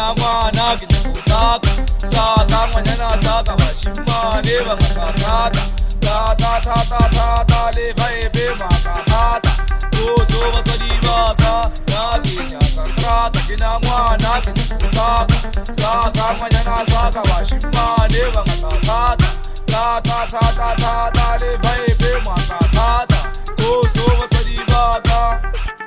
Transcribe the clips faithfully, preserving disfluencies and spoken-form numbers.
mwana kikusaka saka manyana saka bashimane bangakata ta ta ta ta ta ta le vibe makata ozo batolibaka naginya kantrata kina mwana kikusaka saka manyana saka bashimane bangakata ta ta ta ta ta ta le vibe makata ozo batolibaka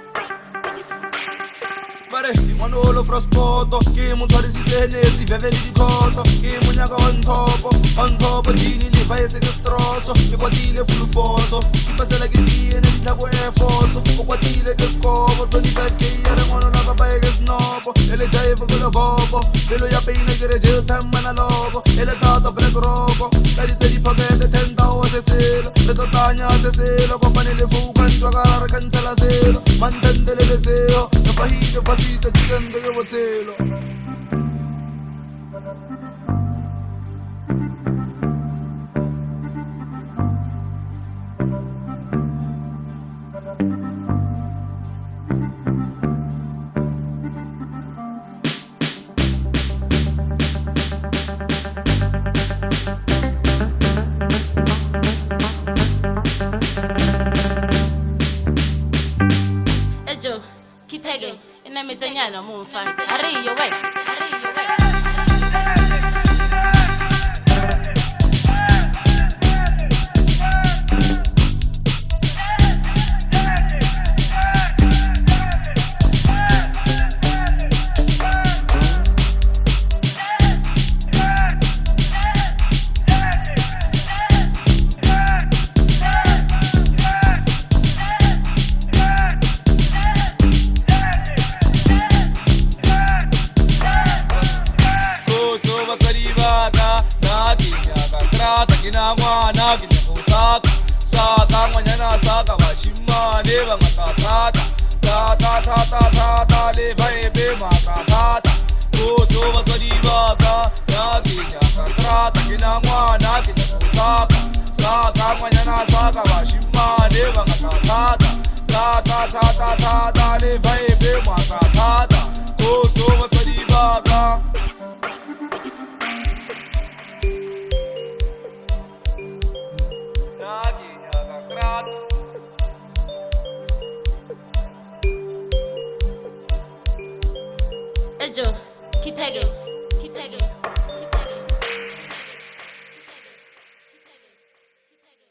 Manolo frospoto, che mon tore si tenesi, veveli di coto, che mon yaga on topo, on topo dini li paese che strozzo, che guatile fulfoso, che passa la che tiene di tago e foso, o guatile che scopo, toni perché ieri mono la papaya che snopo, e le giaevo con la popo, e lo yapine che regge temmana lobo, e le tata per gropo, la di te di paghete tenta o se selo, le totagna se selo, compane le fuga in giocare cancella selo, mantende le deseo, e pahito pasito dicendo che vuoi zelo. Ejo, kitege, ina mitanyana mumfate. Ariyo we, ariyo we. Kina mwana kikusaka saka manyana saka bashimane bangakata ta ta ta ta ta ta le vibe makata ozo batolibaka naginya kantrata kina mwana kikusaka saka manyana saka bashimane bangakata ta ta ta ta ta ta le vibe makata ozo batolibaka Ejo, kitege, kitege.